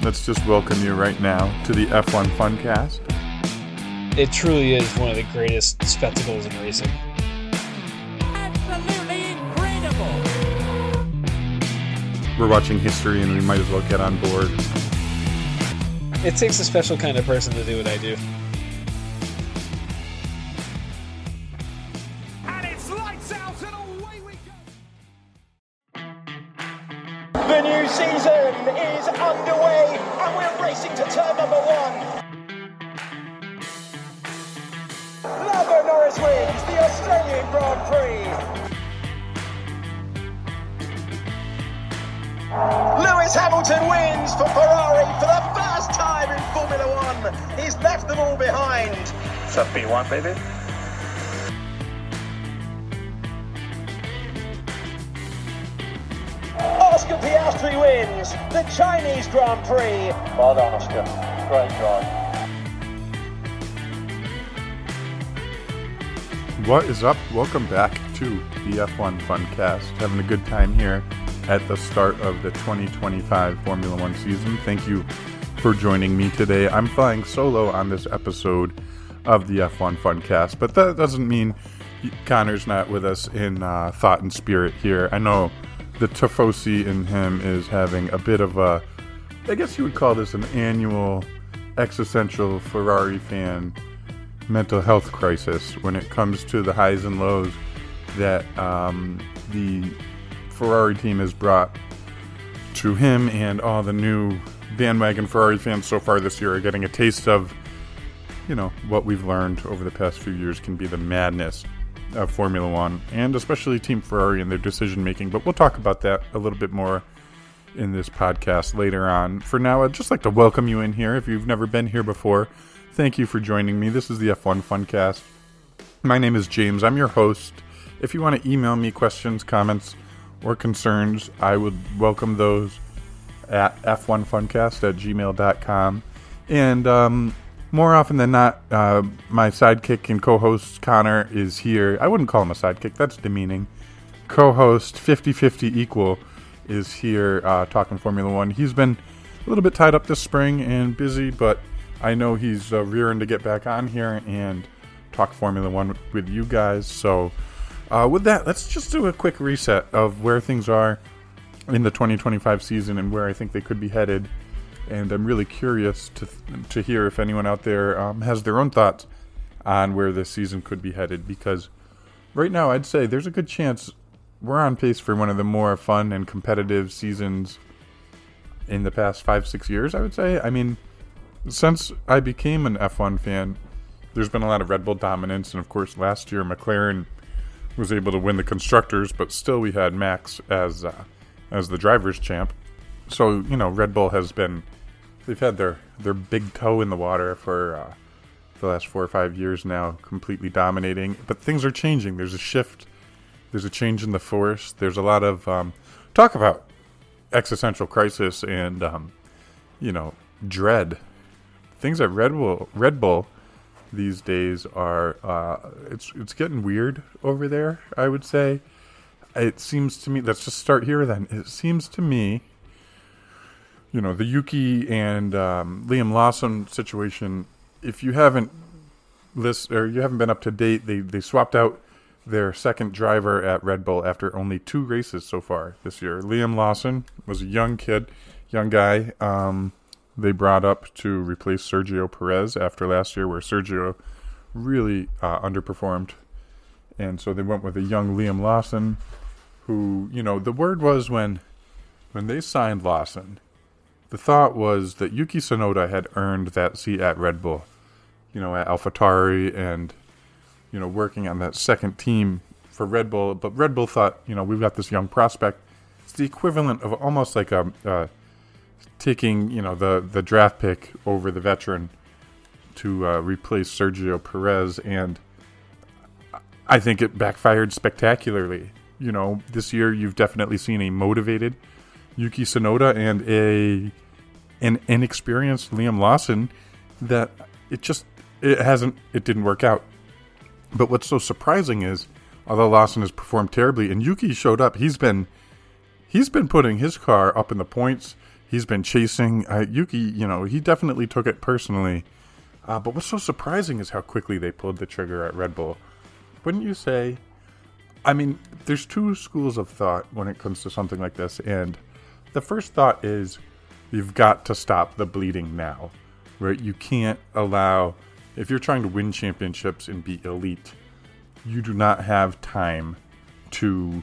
let's just welcome you right now to the F1 Funcast. It truly is one of the greatest spectacles in racing. Absolutely incredible! We're watching history and we might as well get on board. It takes a special kind of person to do what I do. And it's lights out and away we go! The new season is underway and we're racing to turn number one. Lando Norris wins the Australian Grand Prix. Lewis Hamilton wins for Ferrari for the first time in Formula One. He's left them all behind. It's a P1, baby. Oscar Piastri wins the Chinese Grand Prix. Well done, Oscar. Great drive. What is up? Welcome back to the F1 Funcast. Having a good time here at the start of the 2025 Formula One season. Thank you for joining me today. I'm flying solo on this episode of the F1 Funcast, but that doesn't mean Connor's not with us in thought and spirit here. I know the Tifosi in him is having a bit of a, I guess you would call this an annual existential Ferrari fan mental health crisis when it comes to the highs and lows that the Ferrari team has brought to him, and all the new bandwagon Ferrari fans so far this year are getting a taste of, you know, what we've learned over the past few years can be the madness of Formula One, and especially Team Ferrari and their decision making. But we'll talk about that a little bit more in this podcast later on. For now, I'd just like to welcome you in here. If you've never been here before, thank you for joining me. This is the F1 Funcast. My name is James. I'm your host. If you want to email me questions, comments, or concerns, I would welcome those at f1funcast@gmail.com. And more often than not, my sidekick and co-host Connor is here. I wouldn't call him a sidekick. That's demeaning. Co-host 50-50 equal is here talking Formula One. He's been a little bit tied up this spring and busy, but I know he's rearing to get back on here and talk Formula One with you guys. So with that, let's just do a quick reset of where things are in the 2025 season and where I think they could be headed. And I'm really curious to hear if anyone out there has their own thoughts on where this season could be headed. Because right now, I'd say there's a good chance we're on pace for one of the more fun and competitive seasons in the past 5-6 years, I would say. I mean, since I became an F1 fan, there's been a lot of Red Bull dominance. And of course, last year, McLaren was able to win the Constructors, but still we had Max as the driver's champ. So, you know, Red Bull they've had their big toe in the water for the last 4 or 5 years now, completely dominating. But things are changing. There's a shift. There's a change in the force. There's a lot of talk about existential crisis and, you know, dread. Things at Red Bull these days are, it's getting weird over there, I would say. It seems to me, let's just start here then. It seems to me, you know, the Yuki and Liam Lawson situation, if you haven't you haven't been up to date, they swapped out their second driver at Red Bull after only 2 races so far this year. Liam Lawson was a young guy, they brought up to replace Sergio Perez after last year, where Sergio really underperformed. And so they went with a young Liam Lawson, who, you know, the word was when they signed Lawson, the thought was that Yuki Tsunoda had earned that seat at Red Bull, you know, at AlphaTauri and, you know, working on that second team for Red Bull. But Red Bull thought, you know, we've got this young prospect. It's the equivalent of almost like taking, you know, the draft pick over the veteran to replace Sergio Perez, and I think it backfired spectacularly. You know, this year you've definitely seen a motivated Yuki Tsunoda and an inexperienced Liam Lawson that it didn't work out. But what's so surprising is, although Lawson has performed terribly and Yuki showed up, he's been putting his car up in the points. He's been chasing Yuki. He definitely took it personally. But what's so surprising is how quickly they pulled the trigger at Red Bull. Wouldn't you say? I mean, there's two schools of thought when it comes to something like this. And the first thought is you've got to stop the bleeding now. Right? You can't allow, if you're trying to win championships and be elite, you do not have time to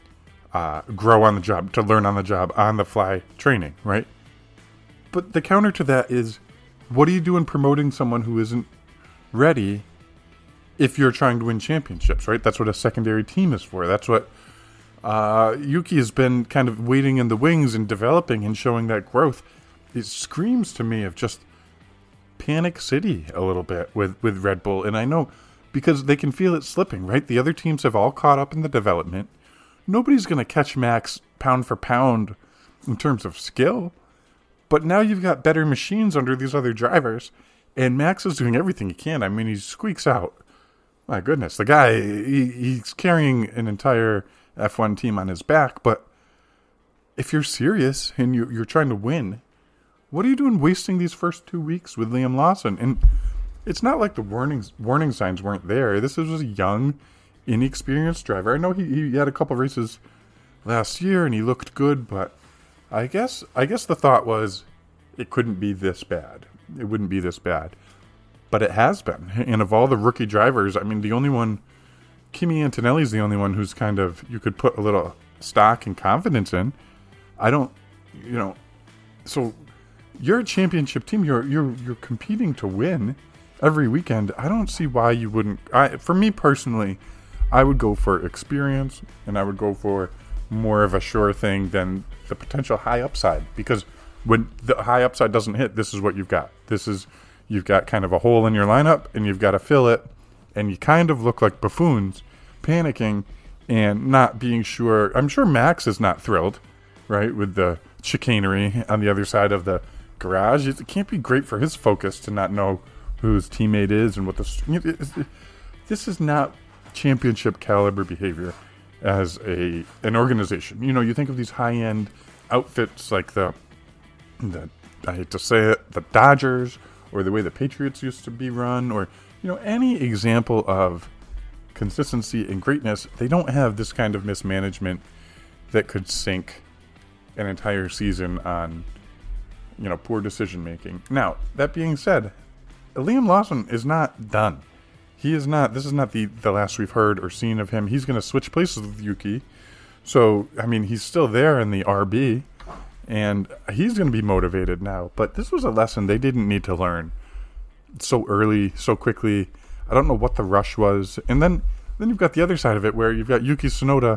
grow on the job, to learn on the job, on the fly training, right? But the counter to that is, what do you do in promoting someone who isn't ready if you're trying to win championships, right? That's what a secondary team is for. That's what Yuki has been kind of waiting in the wings and developing and showing that growth. It screams to me of just Panic City a little bit with Red Bull. And I know because they can feel it slipping, right? The other teams have all caught up in the development. Nobody's going to catch Max pound for pound in terms of skill. But now you've got better machines under these other drivers. And Max is doing everything he can. I mean, he squeaks out. My goodness, the guy, he's carrying an entire F1 team on his back. But if you're serious and you're trying to win, what are you doing wasting these first 2 weeks with Liam Lawson? And it's not like the warning signs weren't there. This was a young, inexperienced driver. I know he had a couple races last year and he looked good, but I guess the thought was it couldn't be this bad. It wouldn't be this bad. But it has been. And of all the rookie drivers, I mean, the only one, Kimi Antonelli's the only one who's kind of, you could put a little stock and confidence in. I don't, so you're a championship team. You're competing to win every weekend. I don't see why you wouldn't. For me personally, I would go for experience, and I would go for more of a sure thing than the potential high upside. Because when the high upside doesn't hit, this is what you've got. You've got kind of a hole in your lineup, and you've got to fill it, and you kind of look like buffoons, panicking and not being sure. I'm sure Max is not thrilled, right, with the chicanery on the other side of the garage. It can't be great for his focus to not know who his teammate is and what this is not championship caliber behavior as an organization. You think of these high-end outfits like the I hate to say it, the Dodgers, or the way the Patriots used to be run, or any example of consistency and greatness. They don't have this kind of mismanagement that could sink an entire season on poor decision making. Now, that being said, Liam Lawson is not done. He is not. This is not the last we've heard or seen of him. He's going to switch places with Yuki. So, I mean, he's still there in the RB, and he's going to be motivated now. But this was a lesson they didn't need to learn so early, so quickly. I don't know what the rush was. And then you've got the other side of it where you've got Yuki Tsunoda.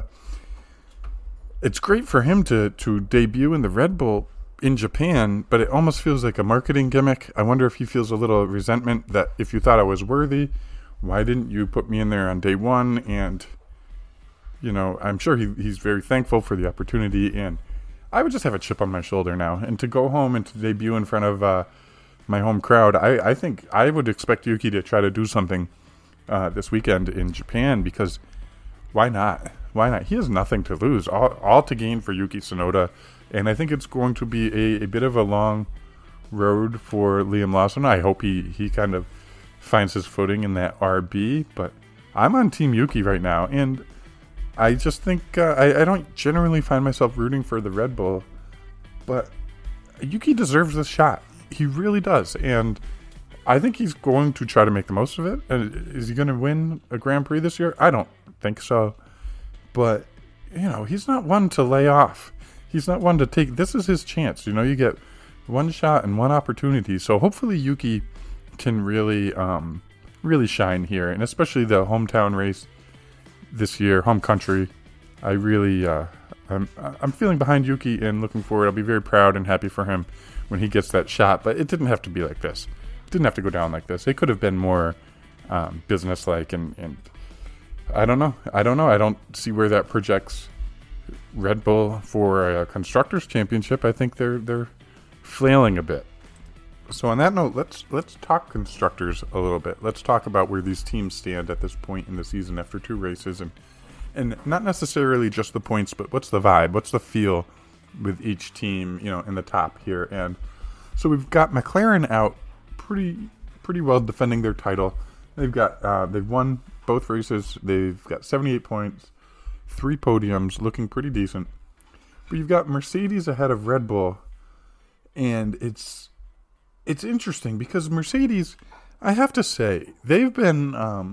It's great for him to debut in the Red Bull in Japan, but it almost feels like a marketing gimmick. I wonder if he feels a little resentment that if you thought I was worthy, why didn't you put me in there on day one? And, I'm sure he's very thankful for the opportunity, and I would just have a chip on my shoulder now. And to go home and to debut in front of my home crowd, I think I would expect Yuki to try to do something this weekend in Japan, because why not? Why not? He has nothing to lose, all to gain for Yuki Tsunoda. And I think it's going to be a bit of a long road for Liam Lawson. I hope he kind of finds his footing in that RB. But I'm on Team Yuki right now. And I just think I don't generally find myself rooting for the Red Bull. But Yuki deserves this shot. He really does. And I think he's going to try to make the most of it. Is he going to win a Grand Prix this year? I don't think so. But, he's not one to lay off. He's not one to take. This is his chance. You get one shot and one opportunity. So hopefully Yuki can really, really shine here, and especially the hometown race this year, home country. I really, I'm feeling behind Yuki and looking forward. I'll be very proud and happy for him when he gets that shot. But it didn't have to be like this. It didn't have to go down like this. It could have been more businesslike, and I don't know. I don't see where that projects Red Bull for a Constructors' Championship. I think they're flailing a bit. So on that note, let's talk Constructors a little bit. Let's talk about where these teams stand at this point in the season after 2 races, and not necessarily just the points, but what's the vibe, what's the feel with each team, in the top here. And so we've got McLaren out pretty well defending their title. They've won both races. They've got 78 points, 3 podiums, looking pretty decent. But you've got Mercedes ahead of Red Bull, and it's interesting because Mercedes, I have to say, they've been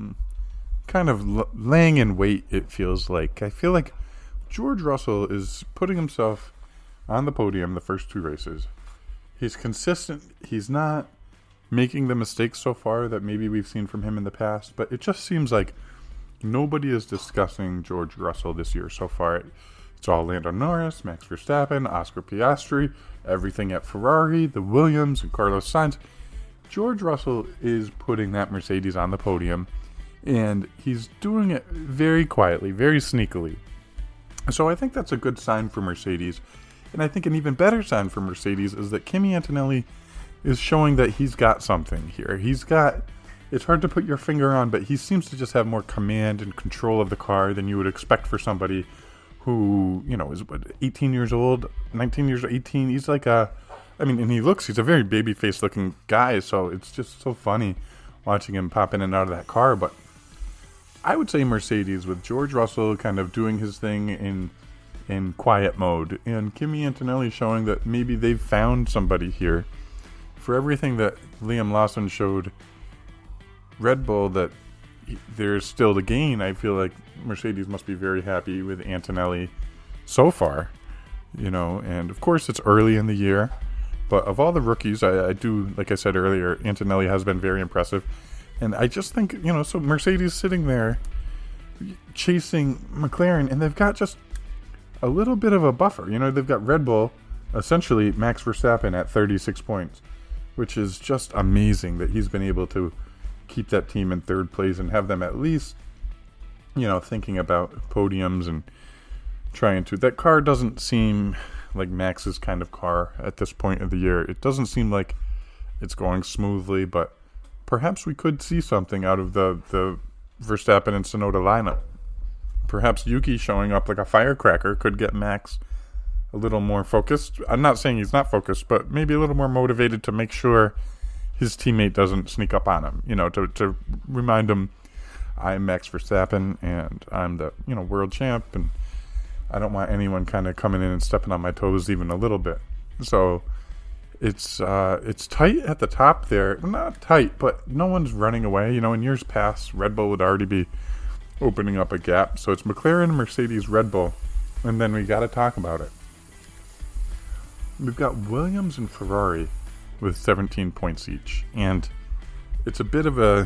kind of laying in wait, it feels like. I feel like George Russell is putting himself on the podium the first 2 races. He's consistent. He's not making the mistakes so far that maybe we've seen from him in the past, but it just seems like nobody is discussing George Russell this year so far. It's all Lando Norris, Max Verstappen, Oscar Piastri, everything at Ferrari, the Williams, and Carlos Sainz. George Russell is putting that Mercedes on the podium, and he's doing it very quietly, very sneakily. So I think that's a good sign for Mercedes. And I think an even better sign for Mercedes is that Kimi Antonelli is showing that he's got something here. It's hard to put your finger on, but he seems to just have more command and control of the car than you would expect for somebody who, is 18 years old, 19 years old, 18. He's like and he's a very baby-faced looking guy, so it's just so funny watching him pop in and out of that car. But I would say Mercedes, with George Russell kind of doing his thing in quiet mode, and Kimi Antonelli showing that maybe they've found somebody here. For everything that Liam Lawson showed Red Bull that there's still to gain, I feel like Mercedes must be very happy with Antonelli so far, and of course it's early in the year, but of all the rookies, I do, like I said earlier, Antonelli has been very impressive, and I just think, so Mercedes sitting there chasing McLaren, and they've got just a little bit of a buffer, they've got Red Bull, essentially Max Verstappen at 36 points, which is just amazing that he's been able to keep that team in third place and have them at least, thinking about podiums and trying to. That car doesn't seem like Max's kind of car at this point of the year. It doesn't seem like it's going smoothly, but perhaps we could see something out of the Verstappen and Tsunoda lineup. Perhaps Yuki showing up like a firecracker could get Max a little more focused. I'm not saying he's not focused, but maybe a little more motivated to make sure his teammate doesn't sneak up on him, to remind him, I'm Max Verstappen and I'm the, world champ, and I don't want anyone kind of coming in and stepping on my toes even a little bit. So it's tight at the top there. Not tight, but no one's running away. In years past, Red Bull would already be opening up a gap. So it's McLaren, Mercedes, Red Bull, and then we got to talk about it. We've got Williams and Ferrari with 17 points each, and it's a bit of a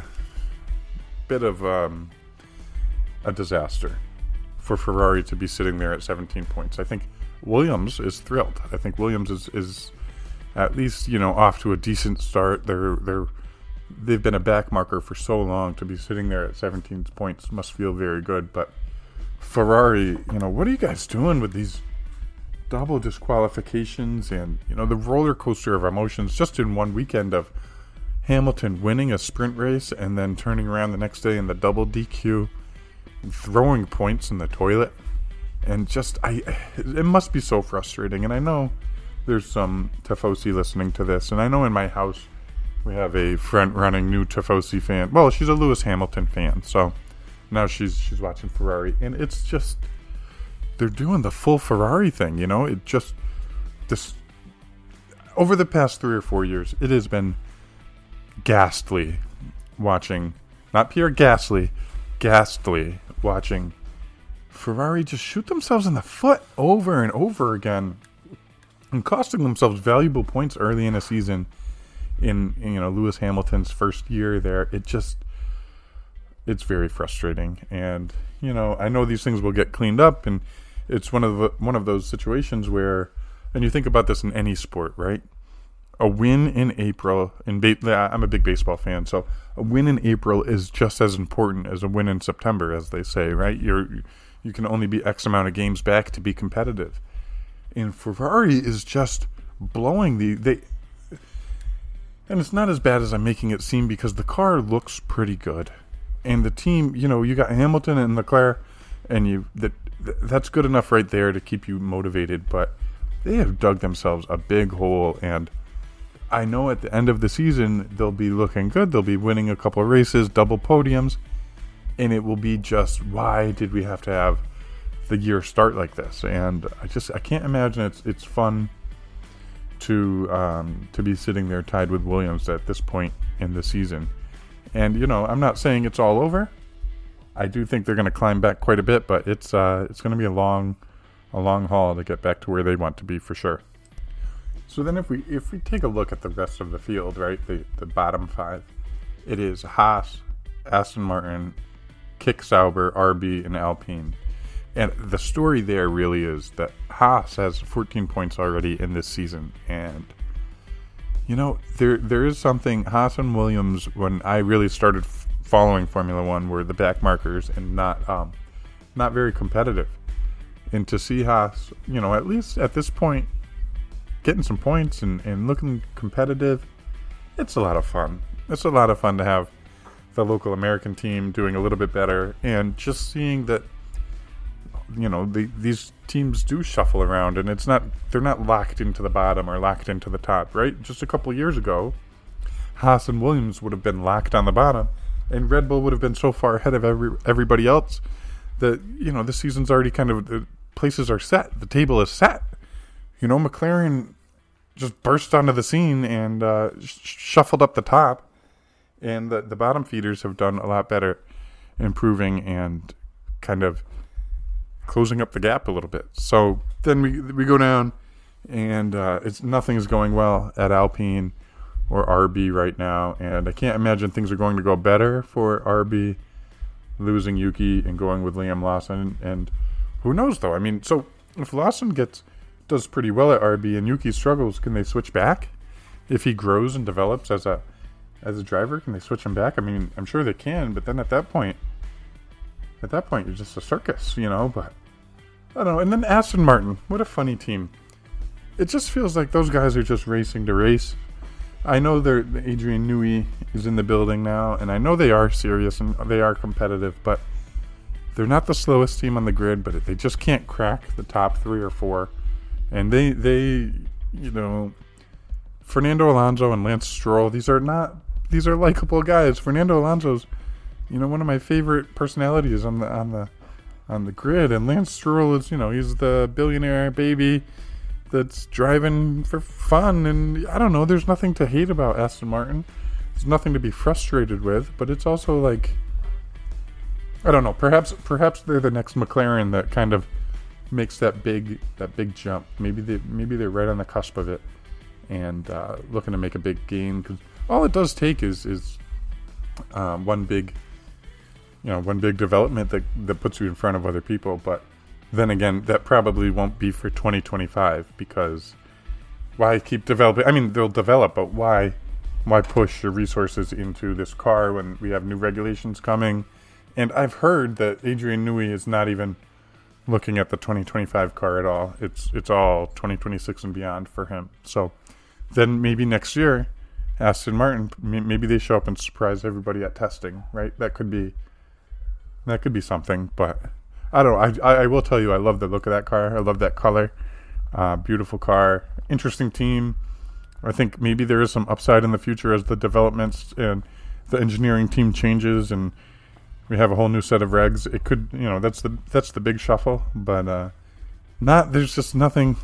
disaster for Ferrari to be sitting there at 17 points. I think Williams is thrilled. I think Williams is at least off to a decent start. They've been a back marker for so long. To be sitting there at 17 points must feel very good. But Ferrari, what are you guys doing with these double disqualifications and the roller coaster of emotions just in one weekend of Hamilton winning a sprint race and then turning around the next day in the double DQ and throwing points in the toilet, and just it must be so frustrating. And I know there's some Tifosi listening to this, and I know in my house we have a front-running new Tifosi fan. Well, she's a Lewis Hamilton fan, so now she's watching Ferrari, and it's just, they're doing the full Ferrari thing, It just, this, over the past 3 or 4 years, it has been ghastly watching, not Pierre Gasly, ghastly watching Ferrari just shoot themselves in the foot over and over again and costing themselves valuable points early in a season in Lewis Hamilton's first year there. It's very frustrating, and I know these things will get cleaned up, and it's one of those situations where, and you think about this in any sport, right? A win in April, I'm a big baseball fan, so a win in April is just as important as a win in September, as they say, right? You can only be X amount of games back to be competitive. And Ferrari is just blowing and it's not as bad as I'm making it seem, because the car looks pretty good. And the team, you got Hamilton and Leclerc, and that's good enough right there to keep you motivated. But they have dug themselves a big hole, and I know at the end of the season they'll be looking good. They'll be winning a couple of races, double podiums, and it will be just, why did we have to have the year start like this? And I can't imagine it's fun to be sitting there tied with Williams at this point in the season. And I'm not saying it's all over. I do think they're going to climb back quite a bit, but it's going to be a long haul to get back to where they want to be for sure. So then if we take a look at the rest of the field, right, the bottom 5, it is Haas, Aston Martin, Kick Sauber, RB, and Alpine. And the story there really is that Haas has 14 points already in this season. And, there is something, Haas and Williams, when I really started following Formula One, were the back markers and not very competitive. And to see Haas, at least at this point, getting some points and looking competitive, it's a lot of fun. It's a lot of fun to have the local American team doing a little bit better, and just seeing that, these teams do shuffle around, and they're not locked into the bottom or locked into the top, right? Just a couple of years ago, Haas and Williams would have been locked on the bottom, and Red Bull would have been so far ahead of everybody else that, this season's already the places are set. The table is set. McLaren just burst onto the scene and shuffled up the top, and the bottom feeders have done a lot better, improving and kind of closing up the gap a little bit. So then we go down, and nothing's going well at Alpine or RB right now, and I can't imagine things are going to go better for RB, losing Yuki and going with Liam Lawson. And who knows, though? I mean, so if Lawson does pretty well at RB and Yuki struggles, can they switch back? If he grows and develops as a driver, can they switch him back? I mean, I'm sure they can, but then at that point you're just a circus, but I don't know. And then Aston Martin, what a funny team. It just feels like those guys are just racing to race. I know Adrian Newey is in the building now, and I know they are serious and they are competitive, but they're not the slowest team on the grid, but they just can't crack the top 3 or 4. And they Fernando Alonso and Lance Stroll, these are likable guys. Fernando Alonso's, one of my favorite personalities on the grid, and Lance Stroll is, he's the billionaire baby that's driving for fun. And I don't know, there's nothing to hate about Aston Martin. There's nothing to be frustrated with, but it's also like, I don't know, perhaps they're the next McLaren that kind of makes that big jump. Maybe they're right on the cusp of it, and looking to make a big gain, because all it does take is one big development that puts you in front of other people. But then again, that probably won't be for 2025, because why keep developing? I mean, they'll develop, but why push your resources into this car when we have new regulations coming? And I've heard that Adrian Newey is not even looking at the 2025 car at all. It's all 2026 and beyond for him. So then maybe next year, Aston Martin, maybe they show up and surprise everybody at testing, right? That could be something. But I don't know. I will tell you, I love the look of that car. I love that color. Beautiful car. Interesting team. I think maybe there is some upside in the future as the developments and the engineering team changes and we have a whole new set of regs. It could, that's the big shuffle, but there's just nothing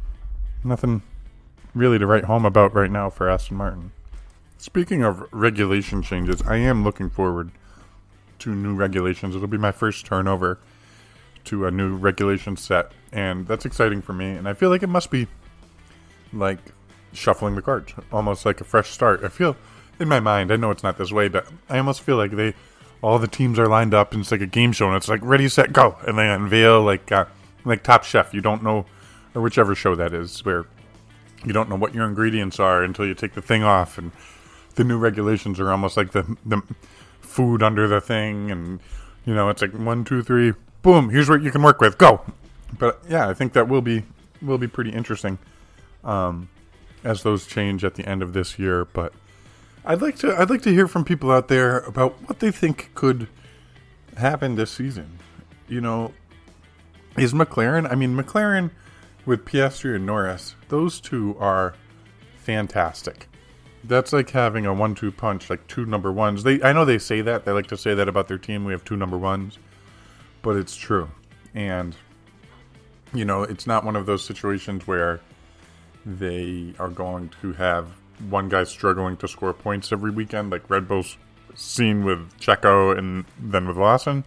really to write home about right now for Aston Martin. Speaking of regulation changes, I am looking forward to new regulations. It'll be my first turnover to a new regulation set, and that's exciting for me. And I feel like it must be like shuffling the cards, almost like a fresh start. I feel in my mind, I know it's not this way, but I almost feel like all the teams are lined up and it's like a game show and it's like ready, set, go, and they unveil like Top Chef. You don't know, or whichever show that is, where you don't know what your ingredients are until you take the thing off, and the new regulations are almost like the food under the thing, and it's like 1, 2, 3, boom, here's what you can work with, go. But yeah, I think that will be pretty interesting as those change at the end of this year. But I'd like to hear from people out there about what they think could happen this season. Is McLaren? I mean, McLaren with Piastri and Norris, those two are fantastic. That's like having a 1-2 punch, like two number ones. I know they say that. They like to say that about their team. We have two number ones. But it's true. And, you know, it's not one of those situations where they are going to have one guy struggling to score points every weekend, like Red Bull's seen with Checo and then with Lawson.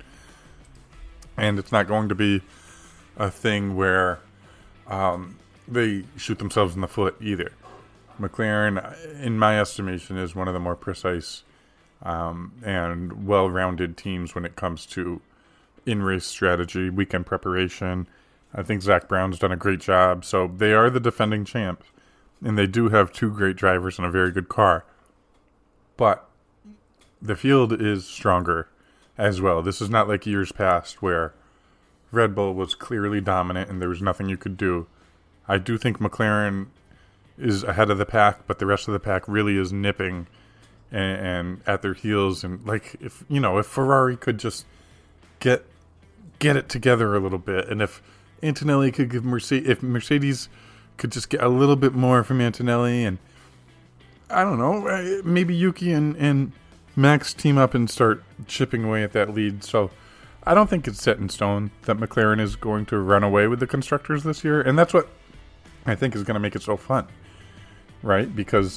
And it's not going to be a thing where they shoot themselves in the foot either. McLaren, in my estimation, is one of the more precise and well-rounded teams when it comes to in-race strategy, weekend preparation. I think Zach Brown's done a great job. So they are the defending champs, and they do have two great drivers and a very good car. But the field is stronger as well. This is not like years past where Red Bull was clearly dominant and there was nothing you could do. I do think McLaren is ahead of the pack, but the rest of the pack really is nipping and at their heels. And like, if Ferrari could just get it together a little bit, and if Antonelli could give Mercedes could just get a little bit more from Antonelli, and I don't know, maybe Yuki and Max team up and start chipping away at that lead. So I don't think it's set in stone that McLaren is going to run away with the constructors this year, and that's what I think is going to make it so fun, right? Because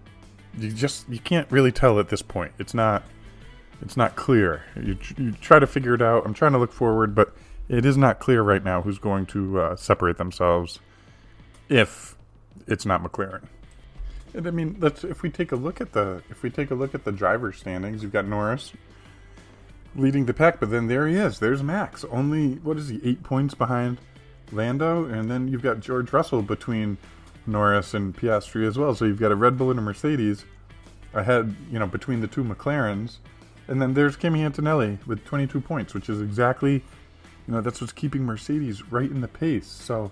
you can't really tell at this point. It's not clear. You try to figure it out. I'm trying to look forward, but it is not clear right now who's going to separate themselves if it's not McLaren. And I mean, if we take a look at the driver standings, you've got Norris leading the pack, but then there he is. There's Max. Only, what is he, 8 points behind Lando, and then you've got George Russell between Norris and Piastri as well. So you've got a Red Bull and a Mercedes ahead, between the two McLarens. And then there's Kimi Antonelli with 22 points, which is exactly, that's what's keeping Mercedes right in the pace. So,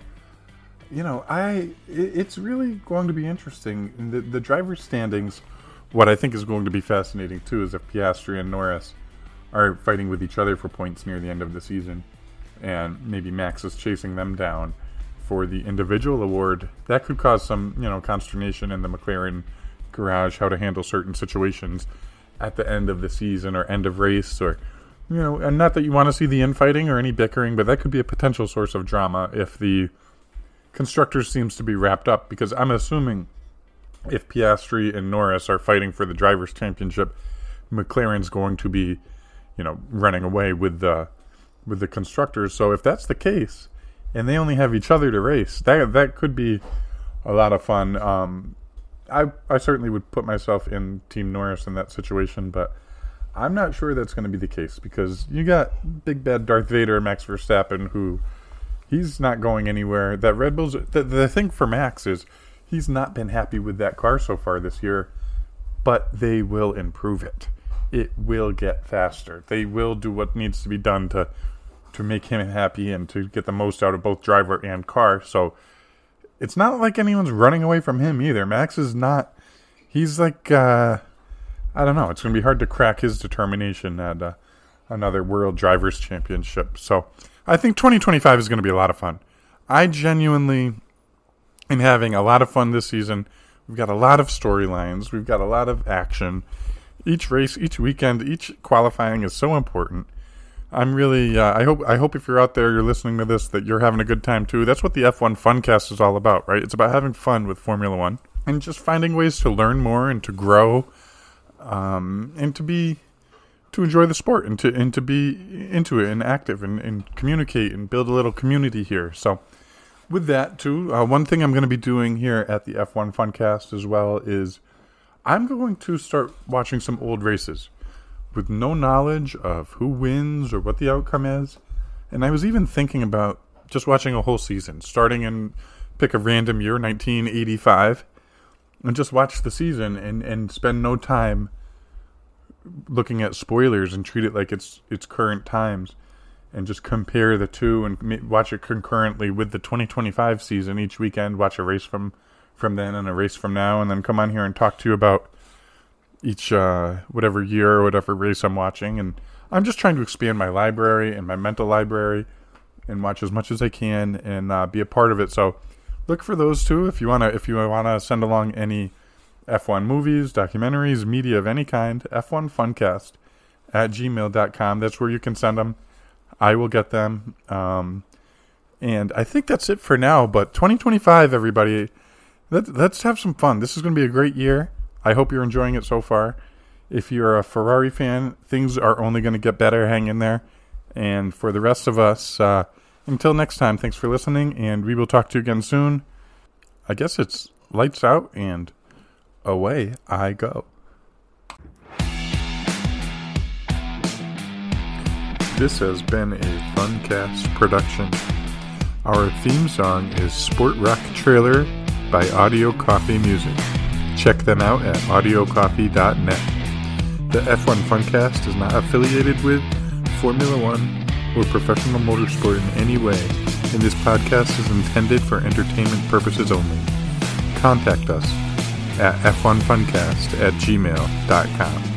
it's really going to be interesting. In the driver's standings, what I think is going to be fascinating too is if Piastri and Norris are fighting with each other for points near the end of the season, and maybe Max is chasing them down for the individual award. That could cause some, consternation in the McLaren garage, how to handle certain situations at the end of the season or end of race, or, and not that you want to see the infighting or any bickering, but that could be a potential source of drama if the constructors seems to be wrapped up, because I'm assuming if Piastri and Norris are fighting for the drivers' championship, McLaren's going to be, running away with the constructors. So if that's the case, and they only have each other to race, that could be a lot of fun. I certainly would put myself in Team Norris in that situation, but I'm not sure that's going to be the case, because you got big bad Darth Vader, Max Verstappen, who he's not going anywhere. That Red Bull's the thing for Max is he's not been happy with that car so far this year, but they will improve it. It will get faster. They will do what needs to be done to make him happy and to get the most out of both driver and car. So it's not like anyone's running away from him either. Max is not. He's like, I don't know. It's going to be hard to crack his determination at another World Drivers' Championship. So I think 2025 is going to be a lot of fun. I genuinely am having a lot of fun this season. We've got a lot of storylines. We've got a lot of action. Each race, each weekend, each qualifying is so important. I'm really, I hope if you're out there, you're listening to this, that you're having a good time too. That's what the F1 Funcast is all about, right? It's about having fun with Formula One and just finding ways to learn more and to grow, and to enjoy the sport and to be into it and active and communicate and build a little community here. So with that too, one thing I'm going to be doing here at the F1 Funcast as well is I'm going to start watching some old races with no knowledge of who wins or what the outcome is. And I was even thinking about just watching a whole season, starting and pick a random year, 1985, and just watch the season and spend no time looking at spoilers and treat it like it's current times, and just compare the two and watch it concurrently with the 2025 season each weekend. Watch a race from then and a race from now, and then come on here and talk to you about each whatever year or whatever race I'm watching. And I'm just trying to expand my library and my mental library and watch as much as I can and be a part of it. So look for those two if you wanna send along any F1 movies, documentaries, media of any kind. F1funcast@gmail.com. That's where you can send them. I will get them. And I think that's it for now. But 2025, everybody, let's have some fun. This is going to be a great year. I hope you're enjoying it so far. If you're a Ferrari fan, things are only going to get better. Hang in there. And for the rest of us, until next time, thanks for listening, and we will talk to you again soon. I guess it's lights out, and away I go. This has been a Funcast production. Our theme song is Sport Rock Trailer by Audio Coffee Music. Check them out at audiocoffee.net. The F1 Funcast is not affiliated with Formula One or professional motorsport in any way, and this podcast is intended for entertainment purposes only. Contact us at f1funcast@gmail.com.